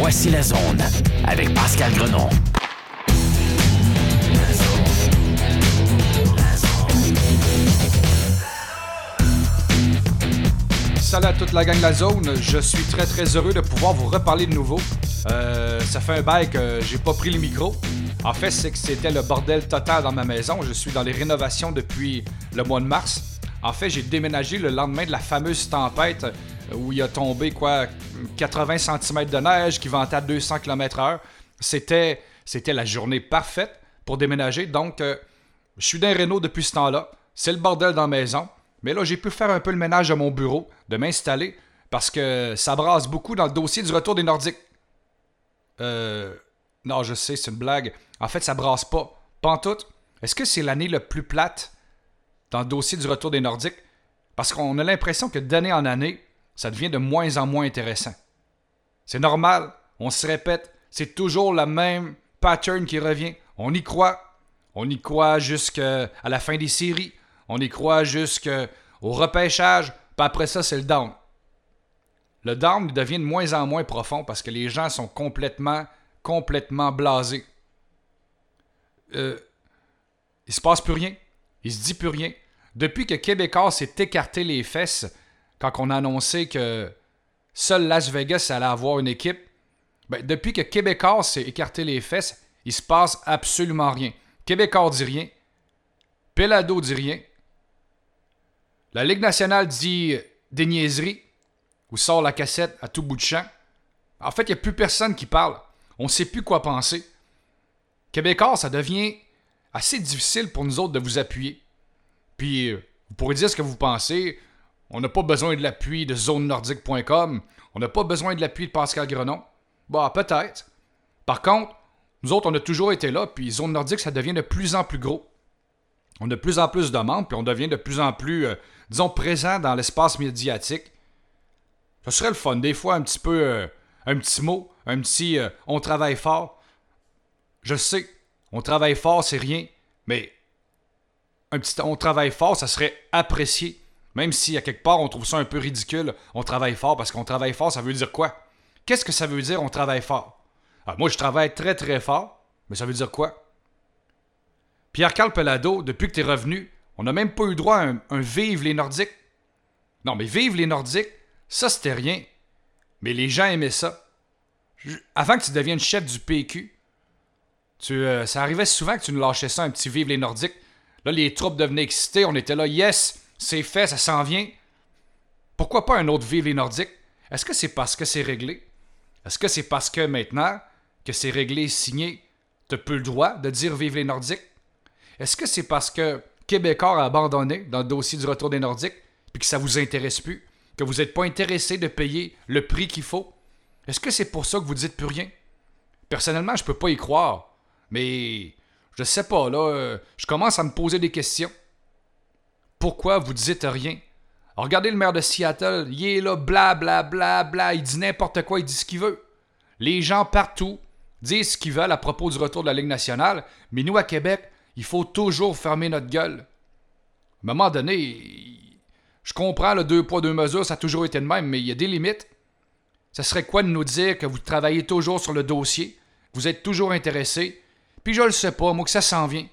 Voici la zone avec Pascal Grenon. Salut à toute la gang de la zone, je suis très heureux de pouvoir vous reparler de nouveau. Ça fait un bail que j'ai pas pris le micro. En fait, c'est que c'était le bordel total dans ma maison. Je suis dans les rénovations depuis le mois de mars. En fait, j'ai déménagé le lendemain de la fameuse tempête où il a tombé 80 cm de neige qui ventait à 200 km/h. C'était la journée parfaite pour déménager. Donc, je suis dans les rénaux depuis ce temps-là. C'est le bordel dans la maison. Mais là, j'ai pu faire un peu le ménage de mon bureau, de m'installer, parce que ça brasse beaucoup dans le dossier du retour des Nordiques. Non, je sais, c'est une blague. En fait, ça brasse pas. Pantoute. Est-ce que c'est l'année la plus plate dans le dossier du retour des Nordiques? Parce qu'on a l'impression que d'année en année, ça devient de moins en moins intéressant. C'est normal, on se répète, c'est toujours le même pattern qui revient. On y croit. On y croit jusqu'à la fin des séries. On y croit jusqu'au repêchage, puis après ça, c'est le down. Le down devient de moins en moins profond parce que les gens sont complètement blasés. Il se passe plus rien. Il se dit plus rien. Depuis que Québécois s'est écarté les fesses quand on a annoncé que seul Las Vegas allait avoir une équipe, depuis que Québécois s'est écarté les fesses, il se passe absolument rien. Québécois dit rien. Pelado dit rien. La Ligue nationale dit des niaiseries ou sort la cassette à tout bout de champ. En fait, il n'y a plus personne qui parle. On ne sait plus quoi penser. Québécois, ça devient assez difficile pour nous autres de vous appuyer. Puis, vous pourrez dire ce que vous pensez. On n'a pas besoin de l'appui de zonenordique.com. On n'a pas besoin de l'appui de Pascal Grenon. Peut-être. Par contre, nous autres, on a toujours été là, puis Zone Nordique, ça devient de plus en plus gros. On a de plus en plus de membres, puis on devient de plus en plus, présent dans l'espace médiatique. Ça serait le fun. Des fois, un petit peu, un petit mot, un petit « on travaille fort ». Je sais, on travaille fort, c'est rien, mais un petit « on travaille fort », ça serait apprécié. Même si, à quelque part, on trouve ça un peu ridicule, on travaille fort, parce qu'on travaille fort, ça veut dire quoi? Qu'est-ce que ça veut dire, on travaille fort? Alors, moi, je travaille très fort, mais ça veut dire quoi? Pierre-Carl Pelado, depuis que t'es revenu, on n'a même pas eu droit à un Vive les Nordiques. Non, mais Vive les Nordiques, ça c'était rien. Mais les gens aimaient ça. Avant que tu deviennes chef du PQ, ça arrivait souvent que tu nous lâchais ça, un petit Vive les Nordiques. Là, les troupes devenaient excitées, on était là, yes, c'est fait, ça s'en vient. Pourquoi pas un autre Vive les Nordiques? Est-ce que c'est parce que c'est réglé? Est-ce que c'est parce que maintenant que c'est réglé, signé, t'as plus le droit de dire Vive les Nordiques? Est-ce que c'est parce que Québécois a abandonné dans le dossier du retour des Nordiques puis que ça vous intéresse plus, que vous n'êtes pas intéressé de payer le prix qu'il faut? Est-ce que c'est pour ça que vous dites plus rien? Personnellement, je peux pas y croire, mais je sais pas, là, je commence à me poser des questions. Pourquoi vous dites rien? Alors, regardez le maire de Seattle, il est là, bla, il dit n'importe quoi, il dit ce qu'il veut. Les gens partout disent ce qu'ils veulent à propos du retour de la Ligue nationale, mais nous, à Québec, il faut toujours fermer notre gueule. À un moment donné, je comprends le 2 poids 2 mesures, ça a toujours été de même, mais il y a des limites. Ça serait quoi de nous dire que vous travaillez toujours sur le dossier, vous êtes toujours intéressé, puis je le sais pas, moi que ça s'en vient.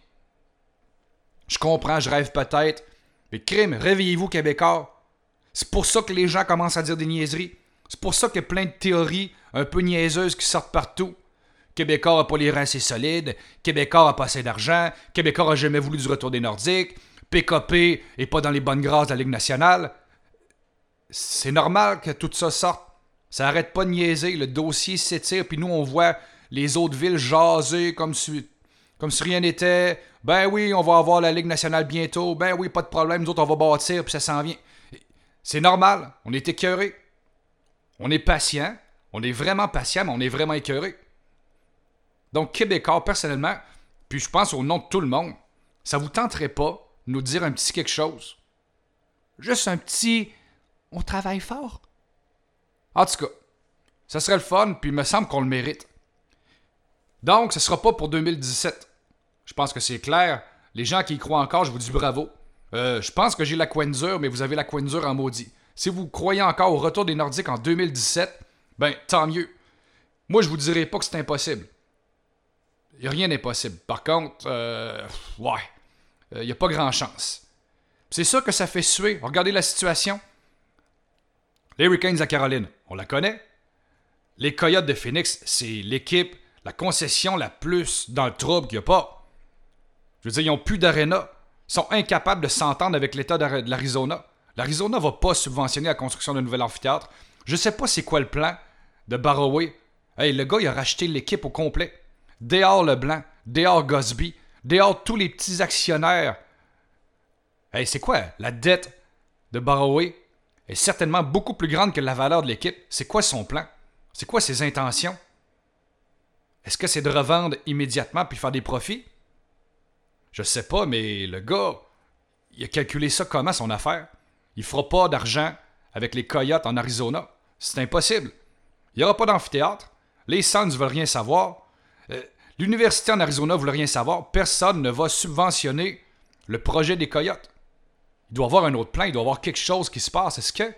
Je comprends, je rêve peut-être, mais crime, réveillez-vous Québécois. C'est pour ça que les gens commencent à dire des niaiseries. C'est pour ça qu'il y a plein de théories un peu niaiseuses qui sortent partout. Québécois n'a pas les reins assez solides, Québécois n'a pas assez d'argent, Québécois n'a jamais voulu du retour des Nordiques, PKP est pas dans les bonnes grâces de la Ligue nationale. C'est normal que tout ça sorte. Ça arrête pas de niaiser, le dossier s'étire, puis nous on voit les autres villes jaser comme si rien n'était. Ben oui, on va avoir la Ligue nationale bientôt, ben oui, pas de problème, nous autres on va bâtir, puis ça s'en vient. C'est normal, on est écœurés. On est patient, on est vraiment patient, mais on est vraiment écœurés. Donc, Québécois, personnellement, puis je pense au nom de tout le monde, ça vous tenterait pas de nous dire un petit quelque chose? Juste un petit « on travaille fort ». En tout cas, ça serait le fun, puis il me semble qu'on le mérite. Donc, ce sera pas pour 2017. Je pense que c'est clair. Les gens qui y croient encore, je vous dis bravo. Je pense que j'ai la coin dure, mais vous avez la coin dure en maudit. Si vous croyez encore au retour des Nordiques en 2017, ben tant mieux. Moi, je vous dirais pas que c'est impossible. Il n'y a rien d'impossible. Par contre, il n'y a pas grand chance. C'est sûr que ça fait suer. Regardez la situation. Les Hurricanes à Caroline, on la connaît. Les Coyotes de Phoenix, c'est l'équipe, la concession la plus dans le trouble qu'il n'y a pas. Je veux dire, ils n'ont plus d'aréna. Ils sont incapables de s'entendre avec l'État de l'Arizona. L'Arizona ne va pas subventionner la construction d'un nouvel amphithéâtre. Je ne sais pas c'est quoi le plan de Barroway. Hey, le gars, il a racheté l'équipe au complet. Dehors Leblanc, dehors Gosby, dehors tous les petits actionnaires. Hey, c'est quoi? La dette de Barroway est certainement beaucoup plus grande que la valeur de l'équipe. C'est quoi son plan? C'est quoi ses intentions? Est-ce que c'est de revendre immédiatement puis faire des profits? Je sais pas, mais le gars, il a calculé ça comment, son affaire? Il fera pas d'argent avec les Coyotes en Arizona. C'est impossible. Il n'y aura pas d'amphithéâtre. Les Suns ne veulent rien savoir. L'université en Arizona ne veut rien savoir. Personne ne va subventionner le projet des Coyotes. Il doit y avoir un autre plan. Il doit y avoir quelque chose qui se passe.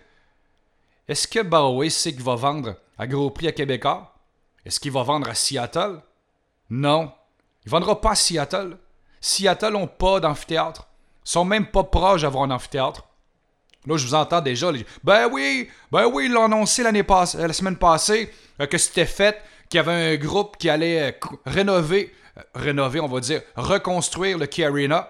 Est-ce que Barroway sait qu'il va vendre à gros prix à Québécois? Est-ce qu'il va vendre à Seattle? Non. Il ne vendra pas à Seattle. Seattle n'ont pas d'amphithéâtre. Ils sont même pas proches d'avoir un amphithéâtre. Là, je vous entends déjà. Ben oui, ils l'ont annoncé la semaine passée, que c'était fait, qu'il y avait un groupe qui allait rénover, on va dire, reconstruire le Key Arena.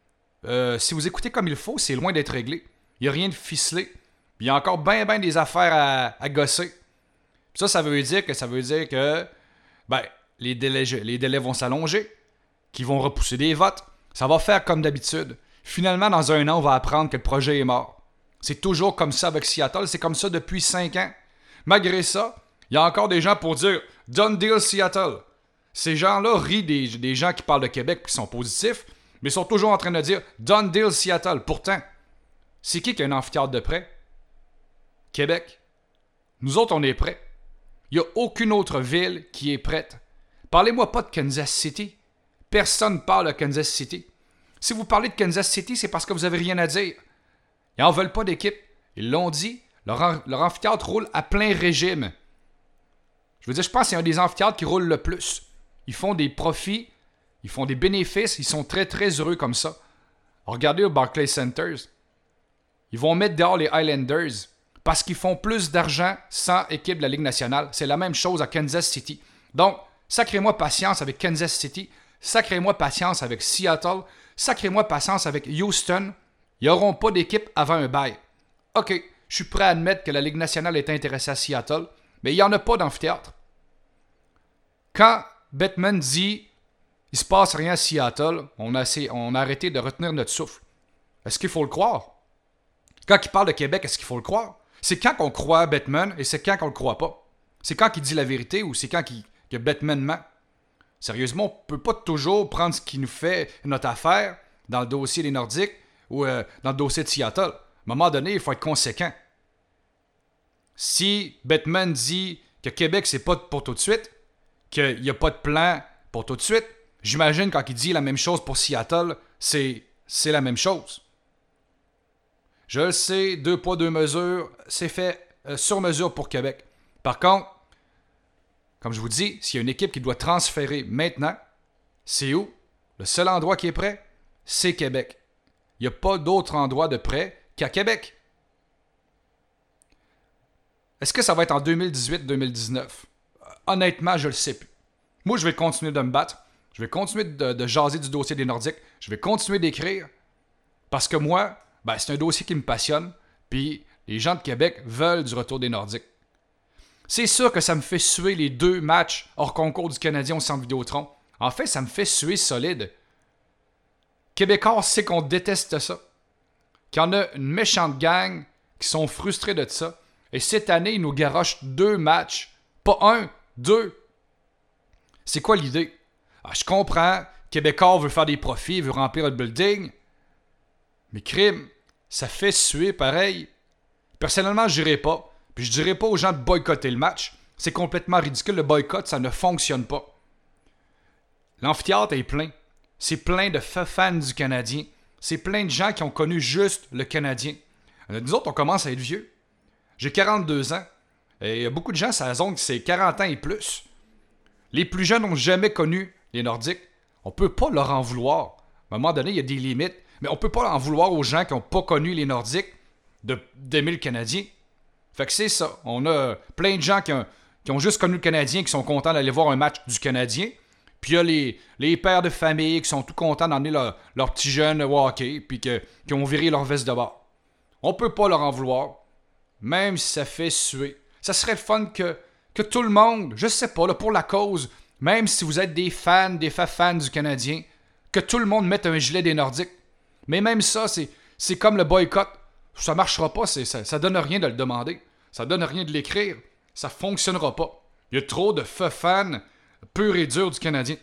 Si vous écoutez comme il faut, c'est loin d'être réglé. Il n'y a rien de ficelé. Il y a encore bien des affaires à gosser. Puis ça veut dire que les délais vont s'allonger, qu'ils vont repousser des votes. Ça va faire comme d'habitude. Finalement, dans un an, on va apprendre que le projet est mort. C'est toujours comme ça avec Seattle. C'est comme ça depuis 5 ans. Malgré ça, il y a encore des gens pour dire « Done deal Seattle ». Ces gens-là rient des gens qui parlent de Québec et qui sont positifs, mais sont toujours en train de dire « Done deal Seattle ». Pourtant, c'est qui a un amphithéâtre de prêt? Québec. Nous autres, on est prêts. Il n'y a aucune autre ville qui est prête. Parlez-moi pas de Kansas City. Personne ne parle de Kansas City. Si vous parlez de Kansas City, c'est parce que vous n'avez rien à dire. Ils n'en veulent pas d'équipe. Ils l'ont dit. Leur amphithéâtre roule à plein régime. Je veux dire, je pense que c'est un des amphithéâtres qui roule le plus. Ils font des profits, ils font des bénéfices, ils sont très très heureux comme ça. Regardez au Barclays Centers. Ils vont mettre dehors les Highlanders parce qu'ils font plus d'argent sans équipe de la Ligue nationale. C'est la même chose à Kansas City. Donc, sacrez-moi patience avec Kansas City. Sacrez-moi patience avec Seattle. Sacrez-moi patience avec Houston. Ils n'auront pas d'équipe avant un bail. OK, je suis prêt à admettre que la Ligue nationale est intéressée à Seattle, mais il n'y en a pas d'amphithéâtre. Quand Bettman dit « il se passe rien à Seattle », on a arrêté de retenir notre souffle. Est-ce qu'il faut le croire? Quand il parle de Québec, est-ce qu'il faut le croire? C'est quand qu'on croit Bettman et c'est quand qu'on le croit pas. C'est quand qu'il dit la vérité ou c'est quand que Bettman ment. Sérieusement, on ne peut pas toujours prendre ce qui nous fait notre affaire dans le dossier des Nordiques ou dans le dossier de Seattle. À un moment donné, il faut être conséquent. Si Bettman dit que Québec, c'est pas pour tout de suite, qu'il n'y a pas de plan pour tout de suite, j'imagine quand il dit la même chose pour Seattle, c'est la même chose. Je le sais, 2 poids, 2 mesures, c'est fait sur mesure pour Québec. Par contre, comme je vous dis, s'il y a une équipe qui doit transférer maintenant, c'est où? Le seul endroit qui est prêt, c'est Québec. Il n'y a pas d'autre endroit de prêt qu'à Québec. Est-ce que ça va être en 2018-2019? Honnêtement, je le sais plus. Moi, je vais continuer de me battre. Je vais continuer de jaser du dossier des Nordiques. Je vais continuer d'écrire. Parce que moi, c'est un dossier qui me passionne. Puis les gens de Québec veulent du retour des Nordiques. C'est sûr que ça me fait suer les 2 matchs hors concours du Canadien au Centre Vidéotron. En fait, ça me fait suer solide. Québécois sait qu'on déteste ça. Qu'il y en a une méchante gang qui sont frustrés de ça. Et cette année, ils nous garochent 2 matchs. Pas 1, 2. C'est quoi l'idée? Je comprends, Québécois veut faire des profits, veut remplir le building. Mais crime, ça fait suer pareil. Personnellement, je n'irai pas. Puis je dirais pas aux gens de boycotter le match. C'est complètement ridicule. Le boycott, ça ne fonctionne pas. L'amphithéâtre est plein. C'est plein de fans du Canadien. C'est plein de gens qui ont connu juste le Canadien. Nous autres, on commence à être vieux. J'ai 42 ans. Et il y a beaucoup de gens, ça zone, c'est 40 ans et plus. Les plus jeunes n'ont jamais connu les Nordiques. On peut pas leur en vouloir. À un moment donné, il y a des limites. Mais on peut pas en vouloir aux gens qui n'ont pas connu les Nordiques d'aimer le Canadien. Fait que c'est ça. On a plein de gens qui ont juste connu le Canadien, qui sont contents d'aller voir un match du Canadien. Puis il y a les pères de famille qui sont tout contents d'emmener leurs petits jeunes au hockey, puis qui ont viré leur veste de bord. On peut pas leur en vouloir, même si ça fait suer. Ça serait le fun que tout le monde, je sais pas, là, pour la cause, même si vous êtes des fans du Canadien, que tout le monde mette un gilet des Nordiques. Mais même ça, c'est comme le boycott. Ça marchera pas, ça donne rien de le demander. Ça donne rien de l'écrire. Ça fonctionnera pas. Il y a trop de fans purs et durs du Canadien.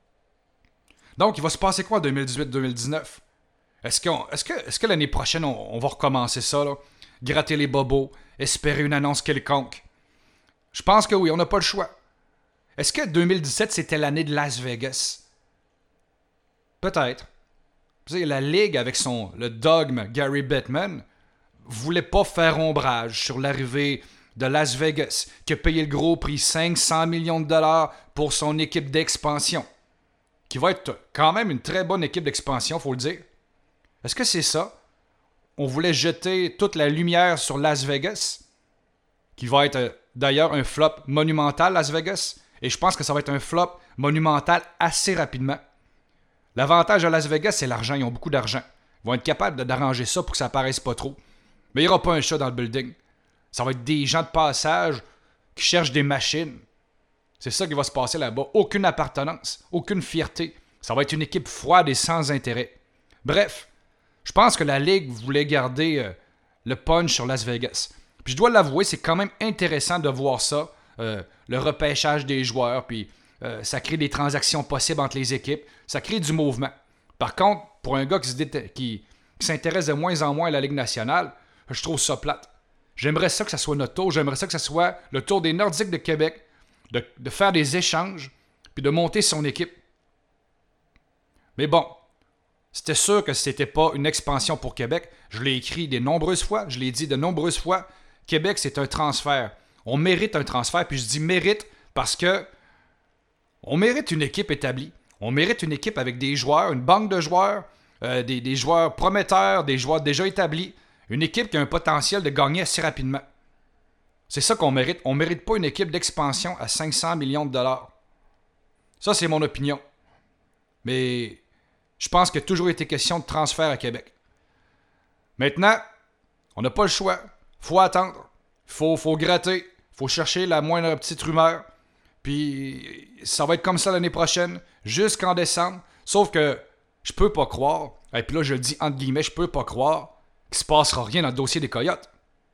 Donc, il va se passer quoi en 2018-2019? Est-ce que l'année prochaine, on va recommencer ça, là? Gratter les bobos, espérer une annonce quelconque? Je pense que oui, on n'a pas le choix. Est-ce que 2017, c'était l'année de Las Vegas? Peut-être. Vous savez, la Ligue, avec le dogme Gary Bettman, voulait pas faire ombrage sur l'arrivée de Las Vegas, qui a payé le gros prix, 500 millions de dollars pour son équipe d'expansion, qui va être quand même une très bonne équipe d'expansion, faut le dire. Est-ce que c'est ça? On voulait jeter toute la lumière sur Las Vegas, qui va être d'ailleurs un flop monumental, Las Vegas, et je pense que ça va être un flop monumental assez rapidement. L'avantage à Las Vegas, c'est l'argent. Ils ont beaucoup d'argent. Ils vont être capables d'arranger ça pour que ça paraisse pas trop. Mais il n'y aura pas un chat dans le building. Ça va être des gens de passage qui cherchent des machines. C'est ça qui va se passer là-bas. Aucune appartenance, aucune fierté. Ça va être une équipe froide et sans intérêt. Bref, je pense que la Ligue voulait garder le punch sur Las Vegas. Puis je dois l'avouer, c'est quand même intéressant de voir ça, le repêchage des joueurs, puis ça crée des transactions possibles entre les équipes, ça crée du mouvement. Par contre, pour un gars qui s'intéresse de moins en moins à la Ligue nationale, je trouve ça plate. J'aimerais ça que ça soit notre tour, j'aimerais ça que ça soit le tour des Nordiques de Québec, de faire des échanges, puis de monter son équipe. Mais bon, c'était sûr que c'était pas une expansion pour Québec. Je l'ai écrit de nombreuses fois, je l'ai dit de nombreuses fois. Québec, c'est un transfert. On mérite un transfert, puis je dis mérite parce que on mérite une équipe établie. On mérite une équipe avec des joueurs, une banque de joueurs, des joueurs prometteurs, des joueurs déjà établis. Une équipe qui a un potentiel de gagner assez rapidement. C'est ça qu'on mérite. On ne mérite pas une équipe d'expansion à 500 millions de dollars. Ça, c'est mon opinion. Mais je pense qu'il a toujours été question de transfert à Québec. Maintenant, on n'a pas le choix. Faut attendre. Faut gratter. Faut chercher la moindre petite rumeur. Puis ça va être comme ça l'année prochaine, jusqu'en décembre. Sauf que je peux pas croire, et puis là je le dis entre guillemets, je peux pas croire qu'il se passera rien dans le dossier des Coyotes.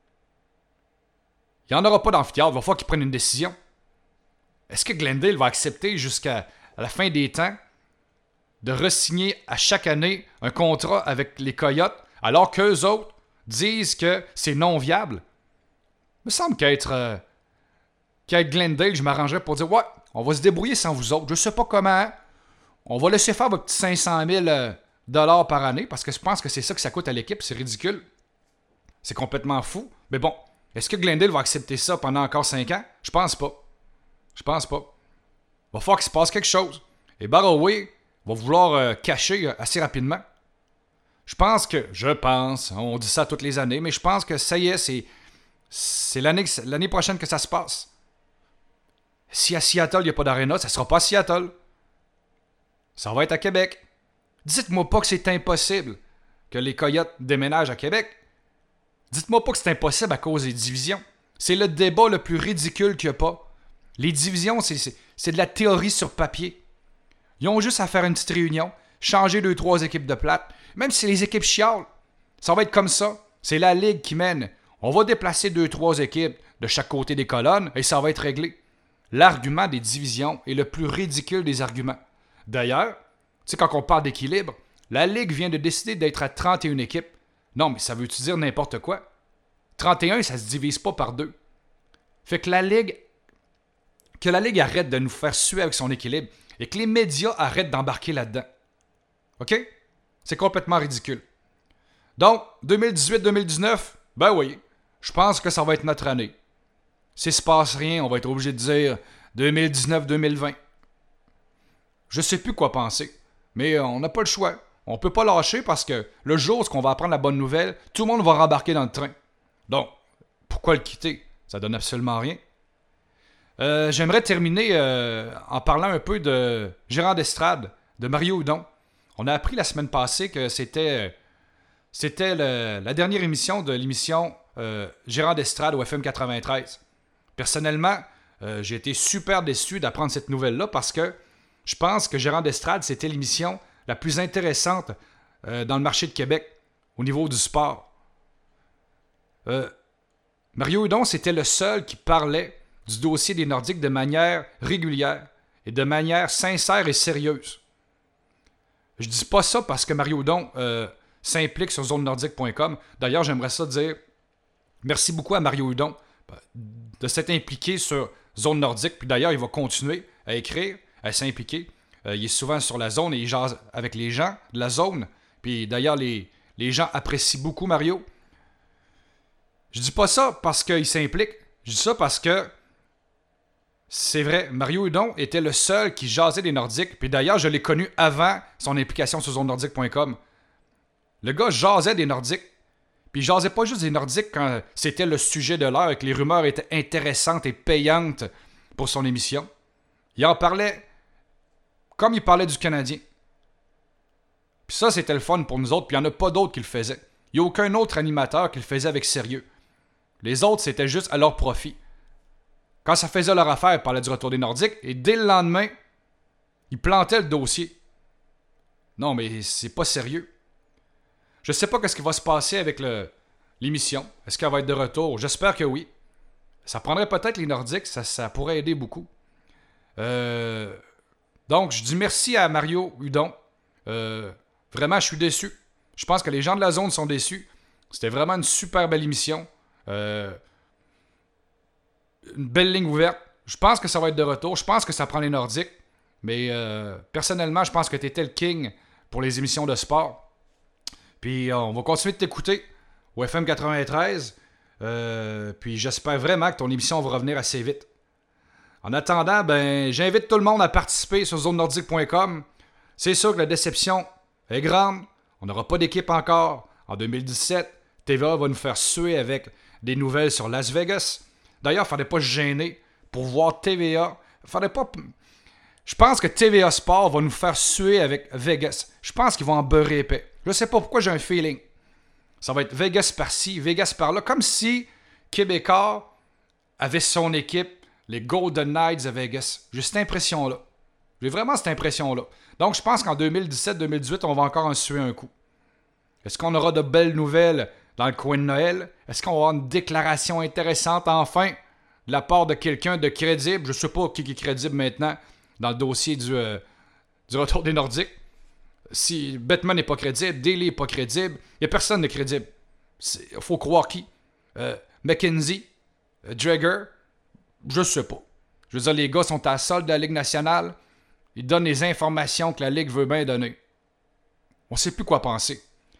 Il n'y en aura pas d'amphithéâtre, il va falloir qu'ils prennent une décision. Est-ce que Glendale va accepter jusqu'à la fin des temps de re-signer à chaque année un contrat avec les Coyotes alors qu'eux autres disent que c'est non viable? Il me semble qu'être Glendale, je m'arrangerais pour dire « Ouais, on va se débrouiller sans vous autres. Je sais pas comment. On va laisser faire votre petit 500 000 $ par année parce que je pense que c'est ça que ça coûte à l'équipe. C'est ridicule. C'est complètement fou. Mais bon, est-ce que Glendale va accepter ça pendant encore 5 ans? Je pense pas. Je pense pas. Il va falloir qu'il se passe quelque chose. Et Barroway va vouloir cacher assez rapidement. Je pense, on dit ça toutes les années, mais je pense que ça y est, c'est l'année prochaine que ça se passe. Si à Seattle, il n'y a pas d'aréna, ça ne sera pas à Seattle. Ça va être à Québec. Dites-moi pas que c'est impossible que les Coyotes déménagent à Québec. Dites-moi pas que c'est impossible à cause des divisions. C'est le débat le plus ridicule qu'il n'y a pas. Les divisions, c'est de la théorie sur papier. Ils ont juste à faire une petite réunion, changer 2-3 équipes de plate. Même si les équipes chialent, ça va être comme ça. C'est la Ligue qui mène. On va déplacer 2-3 équipes de chaque côté des colonnes et ça va être réglé. L'argument des divisions est le plus ridicule des arguments. D'ailleurs, tu sais, quand on parle d'équilibre, la Ligue vient de décider d'être à 31 équipes. Non, mais ça veut-tu dire n'importe quoi? 31, ça se divise pas par 2. Fait que la Ligue arrête de nous faire suer avec son équilibre et que les médias arrêtent d'embarquer là-dedans. OK? C'est complètement ridicule. Donc, 2018-2019, ben oui, je pense que ça va être notre année. S'il se passe rien, on va être obligé de dire 2019-2020. Je sais plus quoi penser. Mais on n'a pas le choix. On peut pas lâcher parce que le jour où on va apprendre la bonne nouvelle, tout le monde va rembarquer dans le train. Donc, pourquoi le quitter? Ça donne absolument rien. J'aimerais terminer en parlant un peu de Gérard d'estrade, de Mario Hudon. On a appris la semaine passée que c'était la dernière émission de l'émission Gérard d'estrade au FM 93. Personnellement, j'ai été super déçu d'apprendre cette nouvelle-là parce que je pense que Gérard d'estrade, c'était l'émission la plus intéressante dans le marché de Québec au niveau du sport. Mario Hudon, c'était le seul qui parlait du dossier des Nordiques de manière régulière et de manière sincère et sérieuse. Je dis pas ça parce que Mario Hudon s'implique sur zonenordique.com. D'ailleurs, j'aimerais ça dire merci beaucoup à Mario Hudon de s'être impliqué sur Zone Nordique. Puis d'ailleurs, il va continuer à écrire, à s'impliquer. Il est souvent sur la zone et il jase avec les gens de la zone. Puis d'ailleurs, les gens apprécient beaucoup Mario. Je dis pas ça parce qu'il s'implique. Je dis ça parce que c'est vrai, Mario Hudon était le seul qui jasait des Nordiques. Puis d'ailleurs, je l'ai connu avant son implication sur zonenordique.com. Le gars jasait des Nordiques. Puis il jasait pas juste des Nordiques quand c'était le sujet de l'heure et que les rumeurs étaient intéressantes et payantes pour son émission. Il en parlait comme il parlait du Canadien. Puis ça, c'était le fun pour nous autres. Puis il n'y en a pas d'autres qui le faisaient. Il n'y a aucun autre animateur qui le faisait avec sérieux. Les autres, c'était juste à leur profit. Quand ça faisait leur affaire, ils parlaient du retour des Nordiques. Et dès le lendemain, ils plantaient le dossier. Non, mais c'est pas sérieux. Je sais pas ce qui va se passer avec l'émission. Est-ce qu'elle va être de retour? J'espère que oui. Ça prendrait peut-être les Nordiques. Ça pourrait aider beaucoup. Donc, je dis merci à Mario Hudon. Vraiment, je suis déçu. Je pense que les gens de la zone sont déçus. C'était vraiment une super belle émission. Une belle ligne ouverte. Je pense que ça va être de retour. Je pense que ça prend les Nordiques. Mais personnellement, je pense que tu étais le king pour les émissions de sport. Puis on va continuer de t'écouter au FM 93. Puis j'espère vraiment que ton émission va revenir assez vite. En attendant, j'invite tout le monde à participer sur zonenordique.com. C'est sûr que la déception est grande. On n'aura pas d'équipe encore. En 2017, TVA va nous faire suer avec des nouvelles sur Las Vegas. D'ailleurs, il ne fallait pas se gêner pour voir TVA. Je pense que TVA Sport va nous faire suer avec Vegas. Je pense qu'ils vont en beurrer épais. Je ne sais pas pourquoi j'ai un feeling. Ça va être Vegas par-ci, Vegas par-là. Comme si Québécois avait son équipe, les Golden Knights de Vegas. J'ai cette impression-là. J'ai vraiment cette impression-là. Donc, je pense qu'en 2017-2018, on va encore en suer un coup. Est-ce qu'on aura de belles nouvelles dans le coin de Noël? Est-ce qu'on va avoir une déclaration intéressante enfin de la part de quelqu'un de crédible? Je ne sais pas qui est crédible maintenant dans le dossier du retour des Nordiques. Si Bettman n'est pas crédible, Daly n'est pas crédible, il n'y a personne de crédible. Il faut croire qui? McKenzie? Drager? Je sais pas. Je veux dire, les gars sont à la solde de la Ligue nationale. Ils donnent les informations que la Ligue veut bien donner. On sait plus quoi penser.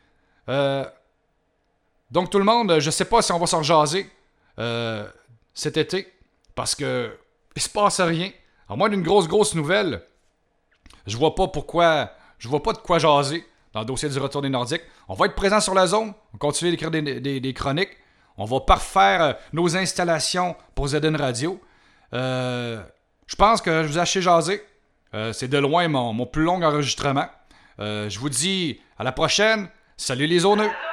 Donc tout le monde, je sais pas si on va s'en rejaser cet été. Parce que il se passe rien. À moins d'une grosse nouvelle, je vois pas de quoi jaser dans le dossier du retour des Nordiques. On va être présent sur la zone. On va continuer d'écrire des chroniques. On va parfaire nos installations pour ZN Radio. Je pense que je vous ai assez jasé. C'est de loin mon plus long enregistrement. Je vous dis à la prochaine. Salut les zoneux!